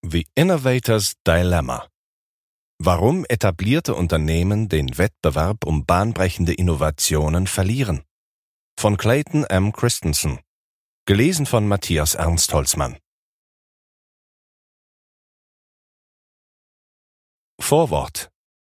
The Innovator's Dilemma. Warum etablierte Unternehmen den Wettbewerb um bahnbrechende Innovationen verlieren? Von Clayton M. Christensen. Gelesen von Matthias Ernst Holzmann. Vorwort.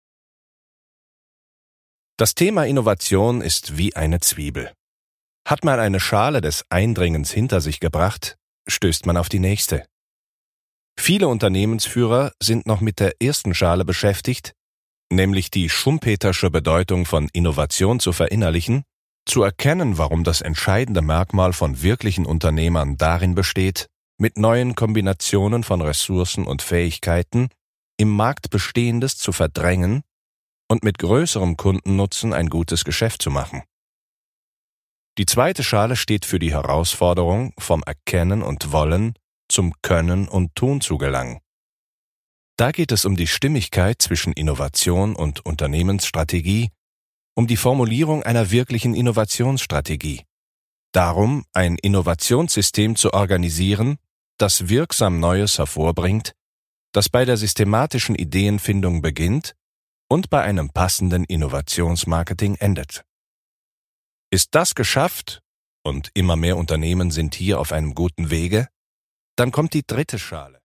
Das Thema Innovation ist wie eine Zwiebel. Hat man eine Schale des Eindringens hinter sich gebracht, stößt man auf die nächste. Viele Unternehmensführer sind noch mit der ersten Schale beschäftigt, nämlich die schumpetersche Bedeutung von Innovation zu verinnerlichen, zu erkennen, warum das entscheidende Merkmal von wirklichen Unternehmern darin besteht, mit neuen Kombinationen von Ressourcen und Fähigkeiten im Markt Bestehendes zu verdrängen und mit größerem Kundennutzen ein gutes Geschäft zu machen. Die zweite Schale steht für die Herausforderung, vom Erkennen und Wollen zum Können und Tun zu gelangen. Da geht es um die Stimmigkeit zwischen Innovation und Unternehmensstrategie, um die Formulierung einer wirklichen Innovationsstrategie, darum, ein Innovationssystem zu organisieren, das wirksam Neues hervorbringt, das bei der systematischen Ideenfindung beginnt und bei einem passenden Innovationsmarketing endet. Ist das geschafft, und immer mehr Unternehmen sind hier auf einem guten Wege, dann kommt die dritte Schale.